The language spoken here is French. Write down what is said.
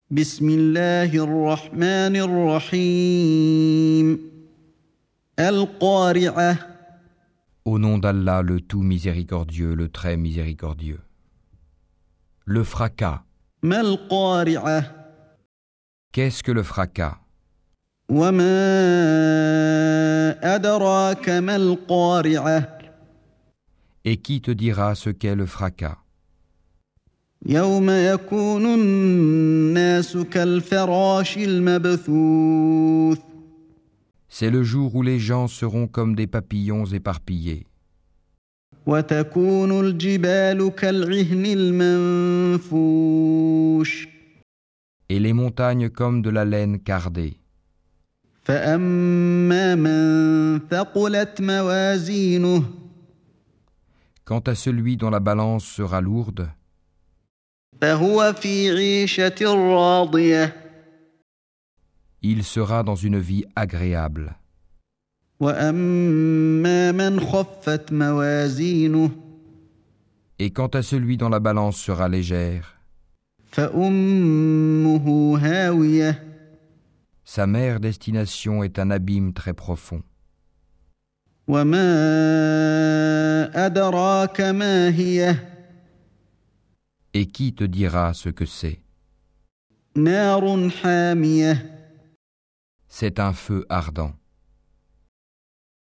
بسم الله الرحمن الرحيم القارعة. Au nom d'Allah, le tout miséricordieux, le très miséricordieux. Le fracas. ما القارعة Qu'est-ce que le fracas? وما أدراك ما القارعة Et qui te dira ce qu'est le fracas? يوم يكون الناس كالفراش المبثوث C'est le jour où les gens seront comme des papillons éparpillés, وتكون الجبال كالعهن المنفوش et les montagnes comme de la laine cardée. فأما من ثقلت موازينه Quant à celui dont la balance sera lourde, فهو في عيشة راضية il sera dans une vie agréable. وأما من خفت موازينه Et quant à celui dont la balance sera légère, فأمه هاوية sa mère destination est un abîme très profond. وما أدراك ما هي Et qui te dira ce que c'est? نار حامية C'est un feu ardent.